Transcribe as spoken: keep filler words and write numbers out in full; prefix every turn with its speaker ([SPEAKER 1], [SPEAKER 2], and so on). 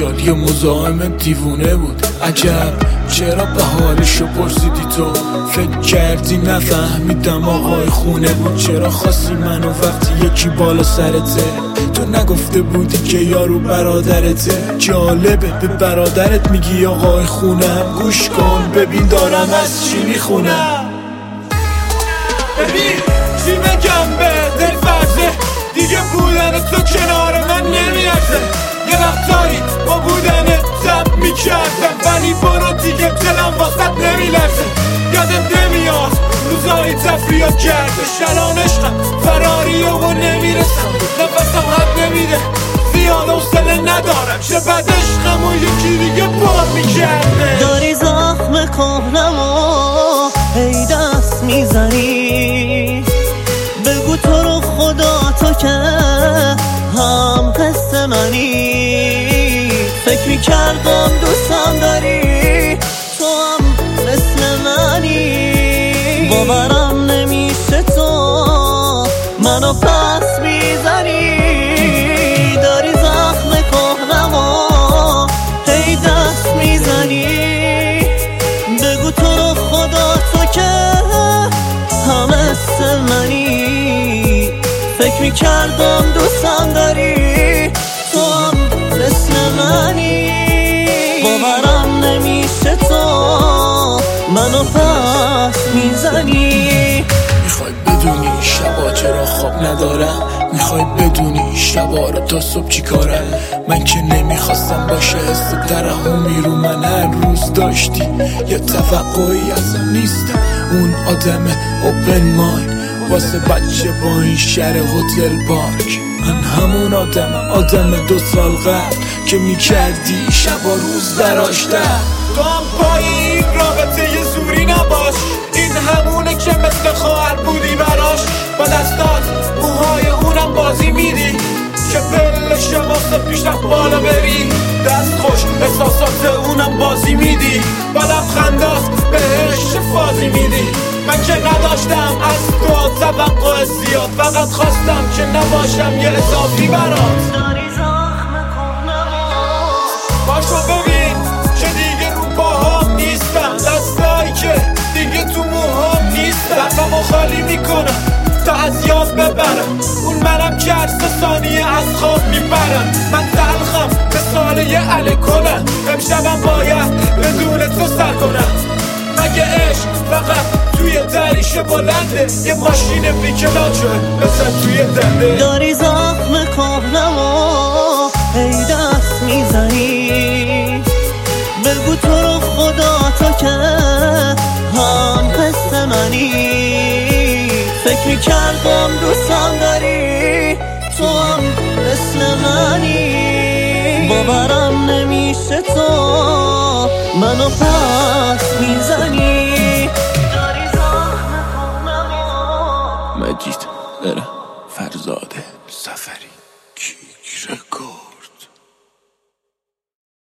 [SPEAKER 1] خیال یه مزاحم دیوونه بود. عجب چرا به حالشو پرسیدی تو؟ فکر کردی نفهمیدم آقای خونه بود؟ چرا خواستی منو وقتی یکی بالا سرته؟ تو نگفته بودی که یارو برادرته؟ جالبه به برادرت میگی آقای خونم. گوش کن ببین دارم از چی میخونم.
[SPEAKER 2] ببین چی بگم به دل فرزه، دیگه بودن تو کنار من نمیارزه. یه وقتایی با بودن زب میکردم، ولی برو دیگه دلم واسط نمیلرزه. یادت نمیاد روزایی تفریح کرده شلان عشقم فراریه و نمیرسم، نفسم حد نمیده زیاد حوصله ندارم. چه بد عشقم و یکی دیگه بار میکرده.
[SPEAKER 3] داری زخم کهنم و هی دست میزنی، بگو تو رو خدا تو که هم قصه منی. فکر میکردم دوستم داری تو هم مثل منی، باورم نمیشه تو منو پس میزنی. داری زخم کهنم و هی دست میزنی، بگو تو رو خدا تو که هم مثل منی. فکر میکردم دوستم داری تو هم مثل منی، باورم نمیشه تو منو پس میزنی.
[SPEAKER 1] میخوای بدونی شبا چرا خواب ندارم؟ میخوای بدونی شبا رو تا صبح چی کارم؟ من که نمیخواستم باشه حس ترحمی رو من هر روز داشتی. یه توقعی ازم نیستم، اون آدم اوپن مایند واسه بچه با این شهر هتل پارک. من همون آدمم، آدم دو سال قبل که میکردی شبا روز براش در.
[SPEAKER 2] تو هم پای این رابطه یه زوری نباش، این همونه که مثل خواهر بودی براش. با دستات موهای اونم بازی میدی که بلش واسه پیشرفت بالا بری. دست خوش احساسات اونم بازی میدی، با لبخندات بهش فازی میدی. من که نداشتم از تو توقع زیاد، فقط خواستم که نباشم یه اضافی برات.
[SPEAKER 3] داری زخم کهنم
[SPEAKER 2] باشو ببین که دیگه رو پاهام نیستم، دستایی که دیگه تو موهام نیستم. لبمو خالی میکنم تا از یاد ببرم، اون منم که هر سه ثانیه از خواب میبرم. من تلخم به ساله یه الکلم، امشبم باید بدون تو سر کنم. مگه عشق فقط توی دریشه بلنده؟ یه ماشین بیکلاچه مثل توی دنده.
[SPEAKER 3] داری زخم کهنم و هی دست میزنی، بگو تو رو خدا تو که هم قصه منی. فکر میکردم دوستم داری تو هم مثل منی، باورم نمیشه تو منو پس میزنی.